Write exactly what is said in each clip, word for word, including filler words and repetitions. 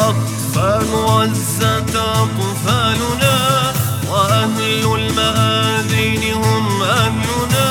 أطفال غزة أطفالنا، وأهل المآذين هم أهلنا.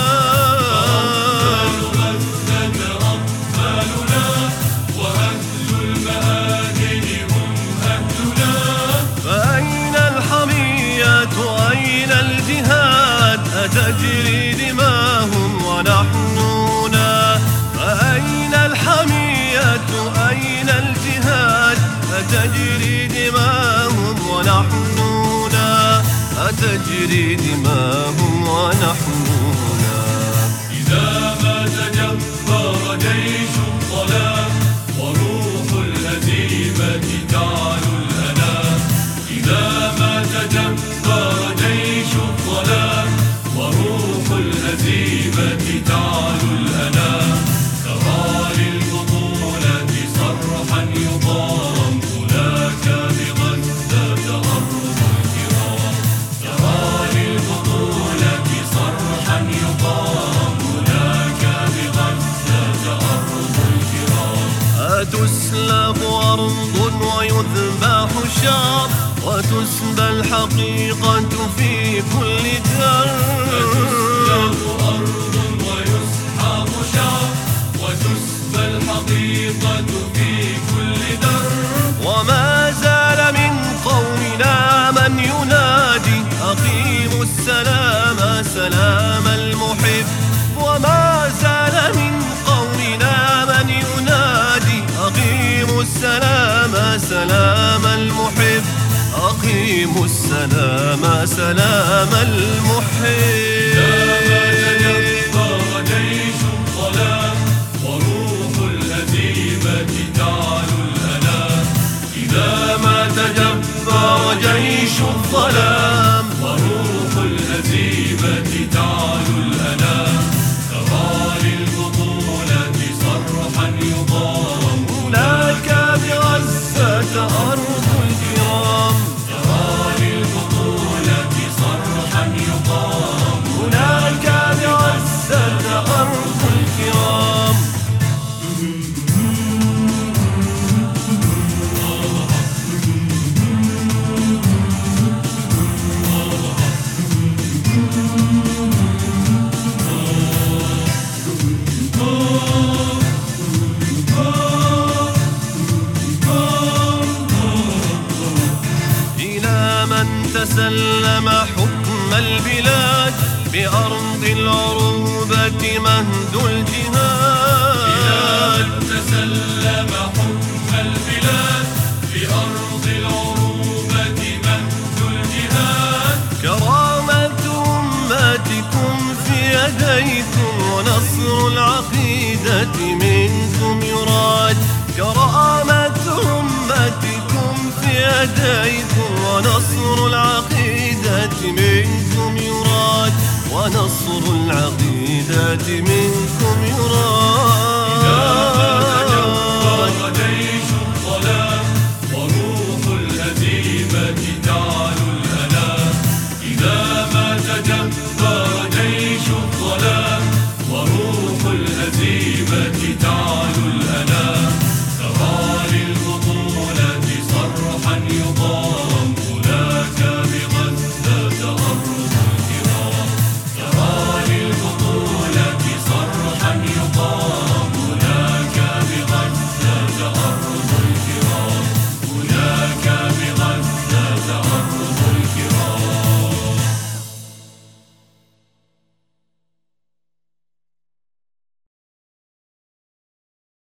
أطفال غزة أطفالنا، وأهل المآذين هم أهلنا. فأين الحمية أين الجهاد؟ أتجري دماهم ونحن هنا. فأين الحمية أين الجهاد؟ أتجري دماهم ونحن هنا. أتجري دماهم ونحن هنا. إذا ما تجبر جيش الظلام وروح الهزيمة تعلو الأنام. إذا ما تجبر جيش الظلام وروح الهزيمة تعلو الأنام. ترى للبطولة صرحا يضام، هناك بغزة أرض الكرام. ترى للبطولة صرحا يضام، هناك بغزة أرض الكرام. أتسلب أرض ويذبح شعب، وتسبى الحقيقة في كل در. تسلب أرض ويسحق شعب، وتسبى الحقيقة في كل در. وما زال من قومنا من ينادي أقيموا السلام سلام المحب. وما زال من قومنا من ينادي أقيموا السلام سلام المحب. أقيموا السلام سلام المحب. تجبر جيش الظلام وروح الهزيمة تعلو الأنام. إذا ما تجبر جيش الظلام وروح الهزيمة تعلو الأنام. ترى للبطولة صرحا يضام، هناك بغزة أرض الكرام. ترى للبطولة صرحا يضام، هناك بغزة أرض الكرام. إلى من تسلم حكم البلاد بأرض العروبة مهد الجهاد. تسلم حكم البلاد بأرض العروبة مهد الجهاد. كرامة أمتكم في يديكم، ونصر العقيدة منكم يراد. كرامة أمتكم في يديكم، ونصر العقيدة منكم يراد. ونصر العقيدة منكم يراد.